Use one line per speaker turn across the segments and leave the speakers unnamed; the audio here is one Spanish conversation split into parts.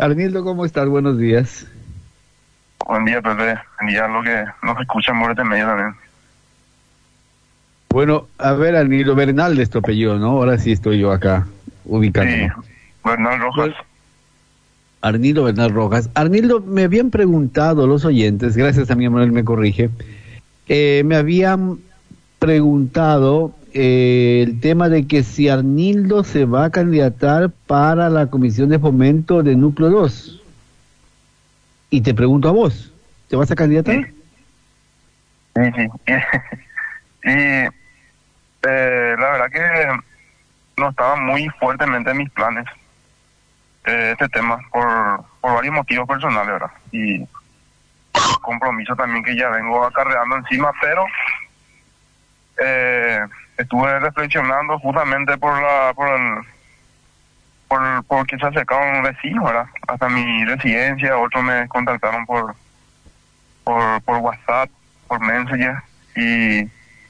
Arnildo, ¿cómo estás? Buenos días.
Buen día, Pepe. Buen día, lo que nos escuchan por este medio también.
Bueno, a ver, Arnildo Bernal de tu apellido, ¿no? Ahora sí estoy yo acá,
Sí,
ubicándome.
Bernal Rojas.
Bueno, Arnildo Bernal Rojas. Arnildo, me habían preguntado los oyentes, gracias a mi Manuel me corrige, me habían preguntado el tema de que si Arnildo se va a candidatar para la Comisión de Fomento de Núcleo 2. Y te pregunto a vos, ¿te vas a
Sí,
candidatar?
sí. Y la verdad que no estaba muy fuertemente en mis planes este tema por varios motivos personales, ¿verdad? Y compromiso también que ya vengo acarreando encima, pero estuve reflexionando justamente porque se acercaron vecinos, ¿verdad? Hasta mi residencia, otros me contactaron por WhatsApp, por Messenger, y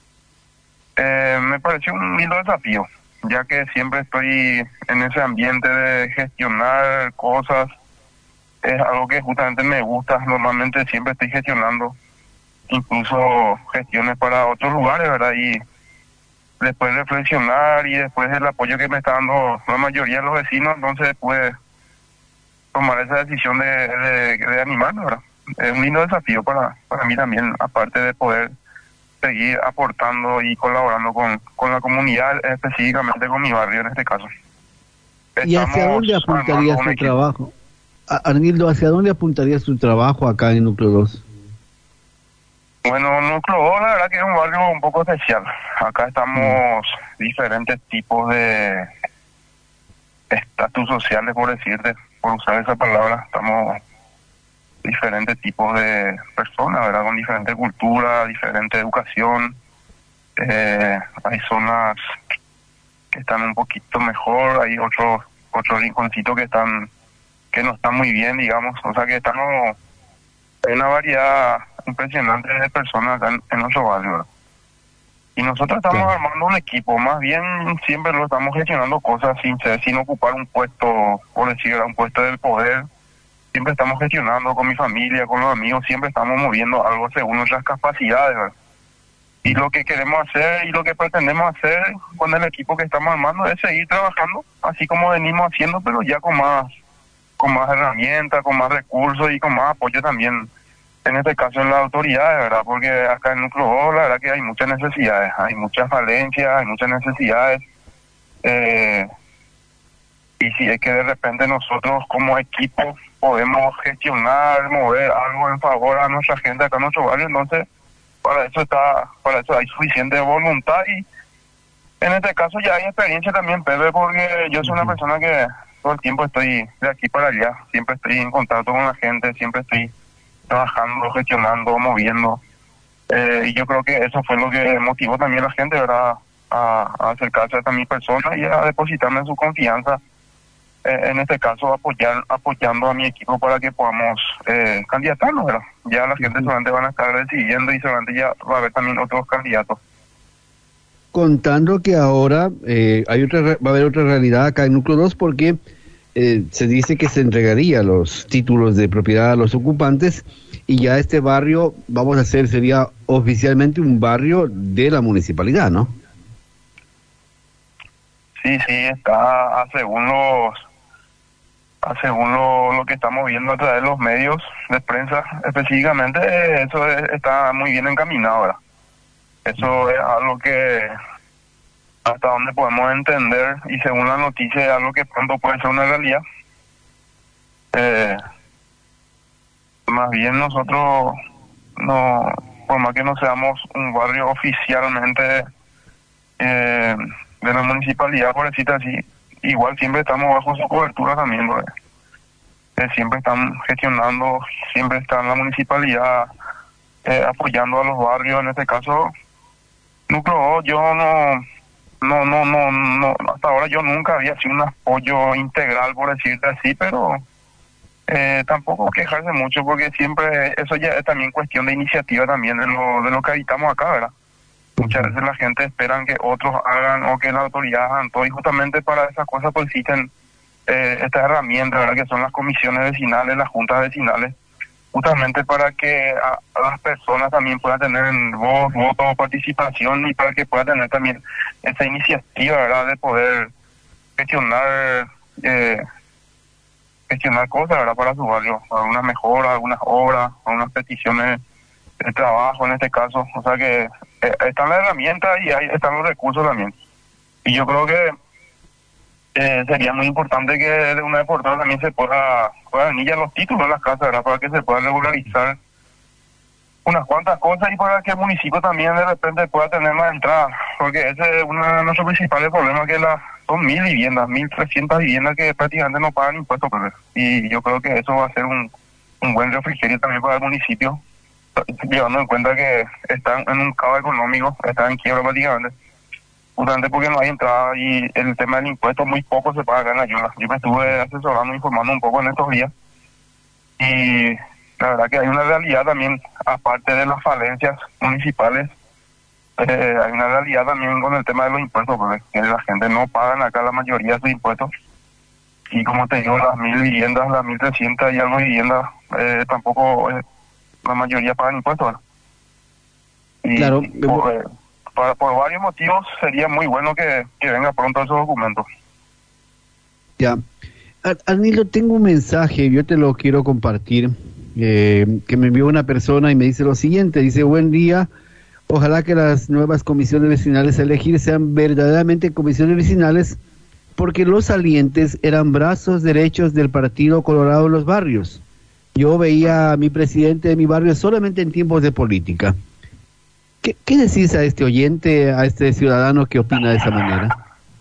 me pareció un lindo desafío, ya que siempre estoy en ese ambiente de gestionar cosas. Es algo que justamente me gusta. Normalmente siempre estoy gestionando, incluso gestiones para otros lugares, ¿verdad? Y después reflexionar y después el apoyo que me está dando la mayoría de los vecinos, entonces pude tomar esa decisión de animarme, ¿verdad? Es un lindo desafío para mí también, aparte de poder seguir aportando y colaborando con la comunidad, específicamente con mi barrio en este caso.
¿Y hacia
Estamos
dónde
armando
apuntarías
un
tu
equipo.
trabajo? Arnildo, ¿hacia dónde apuntarías tu trabajo acá en Núcleo 2?
Bueno, Núcleo 2, la verdad que es un barrio un poco especial. Acá estamos diferentes tipos de estatus sociales, por decirte, por usar esa palabra. Estamos diferentes tipos de personas, ¿verdad? Con diferente cultura, diferente educación. Hay zonas que están un poquito mejor, hay otros rinconcitos que no están muy bien, digamos. O sea que estamos, hay una variedad impresionante de personas acá en nuestro barrio, ¿verdad? Y nosotros estamos
Claro.
armando un equipo, más bien siempre lo estamos gestionando cosas sin ocupar un puesto, por decir, un puesto del poder. Siempre estamos gestionando con mi familia, con los amigos, siempre estamos moviendo algo según nuestras capacidades, ¿verdad? Y lo que queremos hacer y lo que pretendemos hacer con el equipo que estamos armando es seguir trabajando, así como venimos haciendo, pero ya con más herramientas, con más recursos y con más apoyo también, en este caso en las autoridades, ¿verdad? Porque acá en Núcleo 2, la verdad que hay muchas necesidades, hay muchas falencias, hay muchas necesidades. eh, y si es que de repente nosotros como equipo podemos gestionar, mover algo en favor a nuestra gente acá en nuestro barrio, entonces para eso hay suficiente voluntad y en este caso ya hay experiencia también, Pepe, porque yo soy una
Ujú.
persona que todo el tiempo estoy de aquí para allá, siempre estoy en contacto con la gente, siempre estoy trabajando, gestionando, moviendo. Y yo creo que eso fue lo que motivó también a la gente, ¿verdad? A acercarse a mi persona y a depositarme su confianza. En este caso, apoyando a mi equipo para que podamos candidatarnos, ¿verdad? Ya la gente
Ujú.
solamente van a estar decidiendo y solamente ya va a haber también otros candidatos.
Contando que ahora va a haber otra realidad acá en Núcleo 2 porque se dice que se entregaría los títulos de propiedad a los ocupantes y ya este barrio, vamos a hacer, sería oficialmente un barrio de la municipalidad, ¿no?
Sí, sí, está según lo que estamos viendo a través de los medios de prensa, específicamente, está muy bien encaminado, ¿verdad? Eso es algo que hasta donde podemos entender y según la noticia es algo que pronto puede ser una realidad. Eh, Más bien nosotros, no, por más que no seamos un barrio oficialmente eh, de la municipalidad, por decirlo así, igual siempre estamos bajo su cobertura también, ¿no? Siempre están gestionando, siempre está la municipalidad apoyando a los barrios. En este caso, Núcleo, yo no, hasta ahora yo nunca había sido un apoyo integral, por decirte así, pero tampoco quejarse mucho porque siempre eso ya es también cuestión de iniciativa también de lo que habitamos acá, ¿verdad? Muchas
Ujú.
veces la gente esperan que otros hagan o que las autoridades hagan todo y justamente para esas cosas pues existen estas herramientas, ¿verdad? Que son las comisiones vecinales, las juntas vecinales, justamente para que a las personas también puedan tener voz, voto, participación, y para que puedan tener también esa iniciativa, ¿verdad? De poder gestionar gestionar cosas, ¿verdad? Para su barrio, algunas mejoras, algunas obras, algunas peticiones de trabajo en este caso. O sea que están las herramientas y ahí están los recursos también. Y yo creo que sería muy importante que de una vez por todas también se pueda venir ya los títulos de las casas, ¿verdad? Para que se puedan regularizar unas cuantas cosas y para que el municipio también de repente pueda tener más entradas, porque ese es uno de nuestros principales problemas, que son 1.300 viviendas que prácticamente no pagan impuestos, pues. Y yo creo que eso va a ser un buen refrigerio también para el municipio, llevando en cuenta que están en un caos económico, están en quiebra prácticamente, justamente porque no hay entrada, y el tema del impuesto muy poco se paga acá en Ayuda. Yo me estuve asesorando, informando un poco en estos días, y la verdad que hay una realidad también, aparte de las falencias municipales, hay una realidad también con el tema de los impuestos, porque que la gente no paga acá la mayoría de sus impuestos. Y como te digo, las 1.000 viviendas, las 1.300 y algo viviendas, tampoco la mayoría pagan impuestos, ¿verdad? Y
Claro,
por varios motivos sería muy bueno que venga pronto esos documentos.
ya. Arnildo, tengo un mensaje, yo te lo quiero compartir, que me envió una persona y me dice lo siguiente, dice: buen día, ojalá que las nuevas comisiones vecinales a elegir sean verdaderamente comisiones vecinales, porque los salientes eran brazos derechos del Partido Colorado en los barrios. Yo veía a mi presidente de mi barrio solamente en tiempos de política. ¿Qué decís a este oyente, a este ciudadano que opina de esa manera?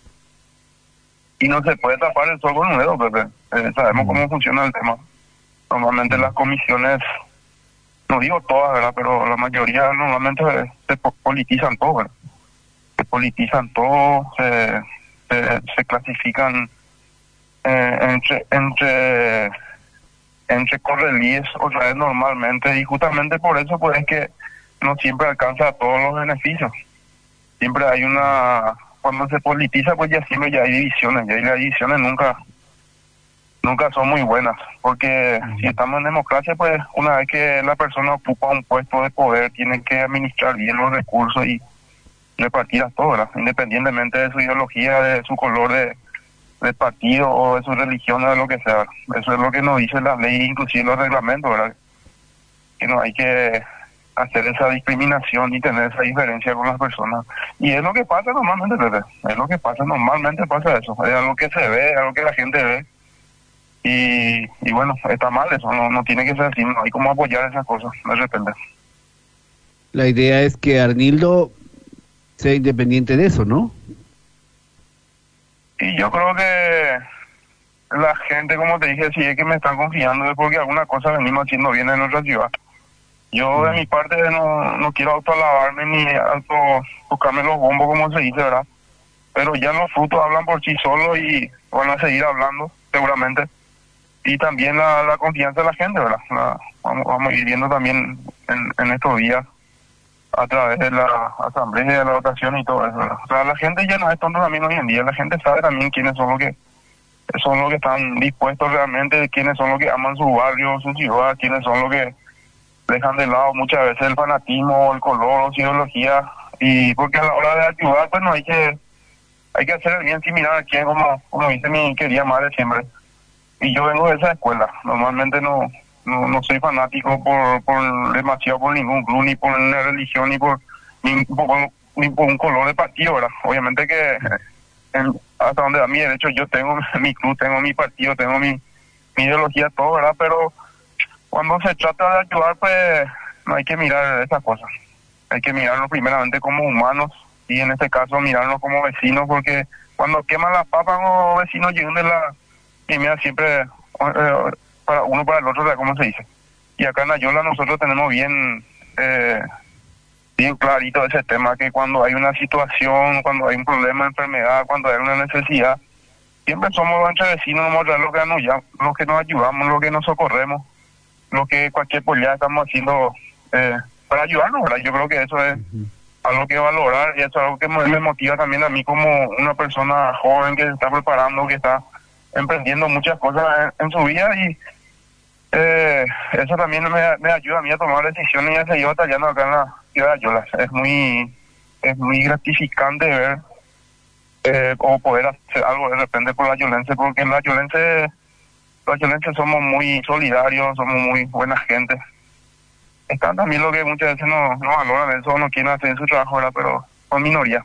Y no se puede tapar el sol con un dedo, Pepe. Sabemos cómo funciona el tema. Normalmente las comisiones, no digo todas, ¿verdad? Pero la mayoría normalmente se politizan todo, ¿verdad? Se politizan todo, se clasifican entre correlíes otra vez normalmente, y justamente por eso pues es que no siempre alcanza todos los beneficios. Siempre hay cuando se politiza pues ya siempre ya hay divisiones, y las divisiones nunca son muy buenas, porque si estamos en democracia, pues una vez que la persona ocupa un puesto de poder, tiene que administrar bien los recursos y repartir a todos, ¿verdad? Independientemente de su ideología, de su color de partido o de su religión o de lo que sea. Eso es lo que nos dice la ley, inclusive los reglamentos, ¿verdad? Que no hay que hacer esa discriminación y tener esa diferencia con las personas. Y es lo que pasa normalmente, Pepe. Es lo que pasa, normalmente pasa eso. Es algo que se ve, es algo que la gente ve. Y bueno, está mal eso, no tiene que ser así, no hay como apoyar esas cosas, de repente.
La idea es que Arnildo sea independiente de eso, ¿no?
Y yo creo que la gente, como te dije, si es que me están confiando es porque alguna cosa venimos haciendo bien en nuestra ciudad. Yo de mi parte no quiero autoalabarme ni tocarme los bombos, como se dice, ¿verdad? Pero ya los frutos hablan por sí solos y van a seguir hablando, seguramente. Y también la confianza de la gente, ¿verdad? Vamos a ir viendo también en estos días a través de la asamblea, de la votación y todo eso, ¿verdad? O sea, la gente ya no es tonta también hoy en día, la gente sabe también quiénes son los que están dispuestos realmente, quiénes son los que aman su barrio, su ciudad, quiénes son los que dejan de lado muchas veces el fanatismo, el color, su ideología, y porque a la hora de ayudar, pues no hay que hacer el bien sin mirar a quién, como dice mi querida madre siempre. Y yo vengo de esa escuela, normalmente no soy fanático por demasiado por ningún club, ni por una religión, ni por un color de partido, ¿verdad? Obviamente que hasta donde da mi derecho, yo tengo mi club, tengo mi partido, tengo mi ideología, todo, ¿verdad? Pero cuando se trata de ayudar, pues no hay que mirar esas cosas. Hay que mirarnos primeramente como humanos, y en este caso mirarnos como vecinos, porque cuando queman las papas, los vecinos llegan de la quemia siempre para uno para el otro, ¿verdad? ¿Cómo se dice? Y acá en Ayola nosotros tenemos bien clarito ese tema, que cuando hay una situación, cuando hay un problema de enfermedad, cuando hay una necesidad, siempre somos los entre vecinos, los que nos ayudamos, los que nos socorremos, lo que cualquier política estamos haciendo para ayudarnos, ¿verdad? Yo creo que eso es algo que valorar, y eso es algo que me motiva también a mí como una persona joven que se está preparando, que está emprendiendo muchas cosas en su vida y eso también me ayuda a mí a tomar decisiones y a seguir batallando acá en la ciudad de Ayala. Es muy gratificante ver o poder hacer algo de repente por la Yolense, porque en la Yolense, los yolenses somos muy solidarios, somos muy buena gente. Están también lo que muchas veces no valoran eso, no quieren hacer su trabajo, ¿verdad? Pero son minoría.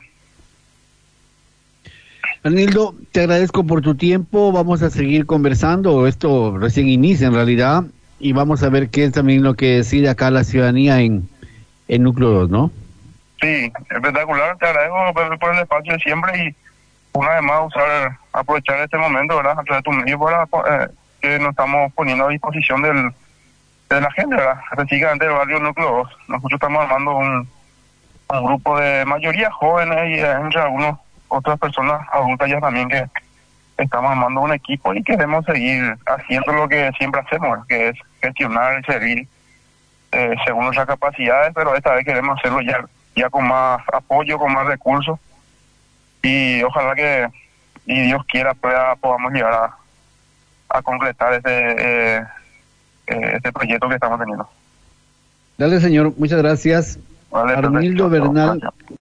Arnildo, te agradezco por tu tiempo, vamos a seguir conversando, esto recién inicia en realidad, y vamos a ver qué es también lo que decide acá la ciudadanía en Núcleo 2, ¿no?
Sí, espectacular, te agradezco por el espacio de siempre y una vez más aprovechar este momento, ¿verdad? A través de tu medio para que nos estamos poniendo a disposición de la gente, ¿verdad? Específicamente del barrio Núcleo 2. Nosotros estamos armando un grupo de mayoría jóvenes y entre algunos otras personas adultas ya también que estamos armando un equipo y queremos seguir haciendo lo que siempre hacemos, que es gestionar y servir según nuestras capacidades, pero esta vez queremos hacerlo ya con más apoyo, con más recursos y ojalá que, y Dios quiera, podamos llegar a concretar este proyecto que estamos teniendo.
Dale, señor, muchas gracias.
Vale,
Arnildo
perfecto.
Bernal.
Gracias.